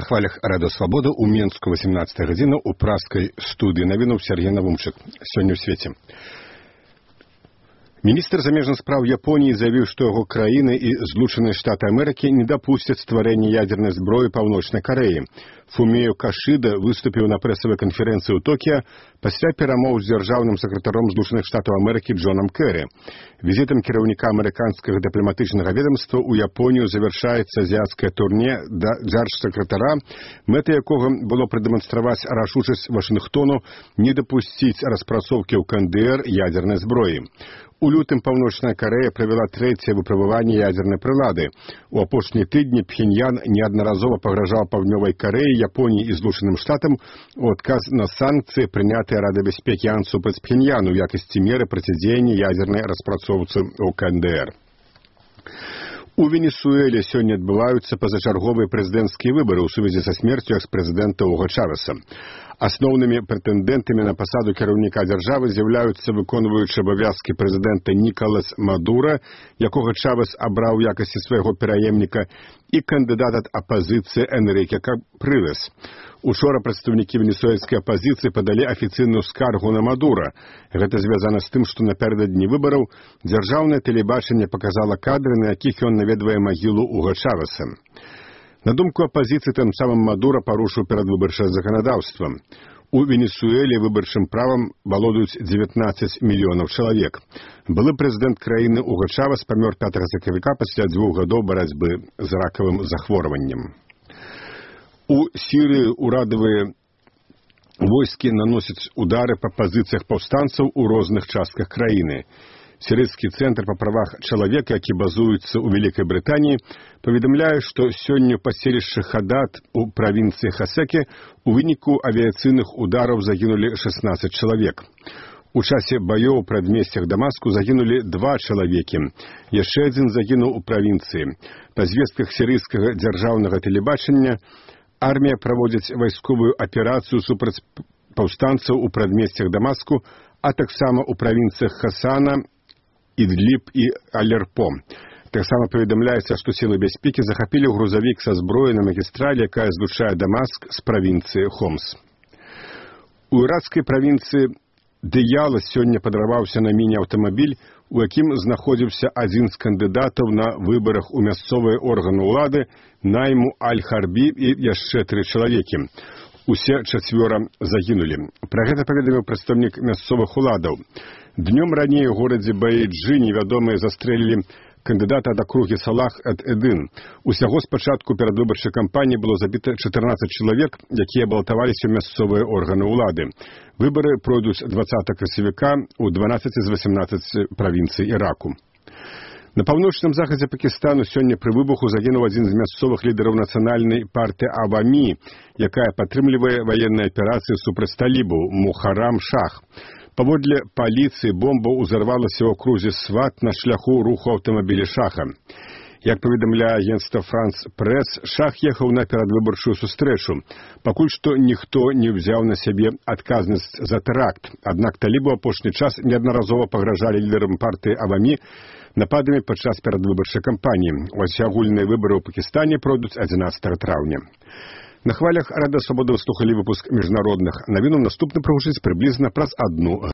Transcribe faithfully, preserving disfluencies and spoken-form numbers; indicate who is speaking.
Speaker 1: На хвалях Радыё Свабода ў Менску восемнадцатая гадзіна ў праскай студыі навінаў Сергей Навумчык. Сёння ў свеце. Міністр замежных спраў Японіі заявіў, што яго краіны і Злучаныя Штаты Амерыкі не дапусцяць стварэння ядзернай зброі Паўночнай Карэі. Фуміё Кашіда выступіў на прэсавай канферэнцыі ў Токіа пасля перамоў з дзяржаўным сакратаром Злучаных Штатаў Амерыкі Джонам Кэры. Візітам кіраўніка амерыканскага дыпламатычнага ведамства ў Японію завяршаецца азіяцкае турне да дзяржсакратара, мэта якога было прадэманстраваць рашучасць Вашынгтону не дапусціць распрацоўкі ў КНДР ядзернай зброі. У лютым Паўночная Карэя правяла трэцяе выпрабаванне ядзернай прылады. У апошнія тыдні Пхеньян неаднаразова пагражаў Паўднёвай Карэі, Японіі і Злучаным Штатам у адказ на санкцыі, прынятыя Радай бяспекі АН супраць Пхеньяну ў якасці меры процідзеяння ядзернай распрацоўцы ў КНДР. У Венесуэле сёння адбываюцца пазачарговыя прэзідэнцкія выбары ў сувязі са смерцю экс-прэзідэнта Уго Чавеса. Асноўнымі прэтэндэнтамі на пасаду кіраўніка дзяржавы з'яўляюцца выконваючы абавязкі прэзідэнта Нікалас Мадура, якога Чавес абраў у якасці свайго пераемніка, і кандыдат ад апазіцыі Энріке Капрылес. Учора прадстаўнікі венесуэльскай апазіцыі падалі афіцыйную скаргу на Мадура. Гэта звязана з тым, што напярэдадні выбараў дзяржаўнае тэлебачанне паказала кадры, на якіх ён наведвае магілу Уга Чавеса. На думку апазіцыі, тым самым Мадура парушыў перадвыбарчае заканадаўства. У Венесуэле выбарчым правам валодаюць дзевятнаццаць мільёнаў чалавек. Былы прэзідэнт краіны Уго Чавес памёр пятага сакавіка пасля дзвюх гадоў барацьбы з ракавым захворваннем. У Сірыі ўрадавыя войскі наносяць удары па пазіцыях паўстанцаў у розных частках краіны. Сірыйскі цэнтр па правах чалавека, які базуецца ў Вялікай Брытаніі, паведамляе, што сёння ў паселішчы Хадат у правінцыі Хасекі у выніку авіяцыйных удараў загінулі шаснаццаць чалавек. У часе баёў у прадмесцях Дамаску загінулі два чалавекі. Яшчэ адзін загінуў у правінцыі. Па звестках сірыйскага дзяржаўнага тэлебачання, армія праводзіць вайсковую аперацыю супраць паўстанцаў у прадмесцях Дамаску, а таксама ў правінцыях Хасана, Ідліб і Алерпо. Таксама паведамляецца, што сілы бяспекі захапілі грузавік са зброяй на магістралі, якая злучае Дамаск з правінцыі Хомс. У іракскай правінцыі Дыяла сёння падарваўся на міні-аўтамабіль, у якім знаходзіўся адзін з кандыдатаў на выбарах у мясцовыя органы ўлады Найму Аль-Харбі і яшчэ тры чалавекі. Усе чацвёра загінулі. Пра гэта паведаміў прадстаўнік мясцовых уладаў. Днём раней у горадзе Баіджы невядомыя застрэлілі кандыдата ад акругі Салах ад-Эдын. Усяго спачатку перадвыбарчай кампаніі было забіта чатырнаццаць чалавек, якія балатаваліся ў мясцовыя органы ўлады. Выбары пройдуць дваццатага красавіка ў дванаццаці з васямнаццаці правінцый Іраку. На паўночным захадзе Пакістану сёння пры выбуху загінуў адзін з мясцовых лідараў нацыянальнай партыі Авамі, якая падтрымлівае ваенныя аперацыі супраць талібаў Мухарам Шах. Паводле паліцыі бомба ўзарвалася ў акрузе Сват на шляху руху аўтамабіля Шаха. Як паведамляе агенцтва Франс Прэс, Шах ехаў на перадвыбарчую сустрэчу. Пакуль што ніхто не ўзяў на сябе адказнасць за тэракт. Аднак талібы ў апошні час неаднаразова пагражалі лідарам партыі Авамі нападамі падчас перадвыбарчай кампаніі. Усеагульныя выбары ў Пакістане пройдуць адзінаццатага траўня. На хвалях Радыё Свабода вы слухалі выпуск міжнародных навінаў. Наступны прагучыць прыблізна праз адну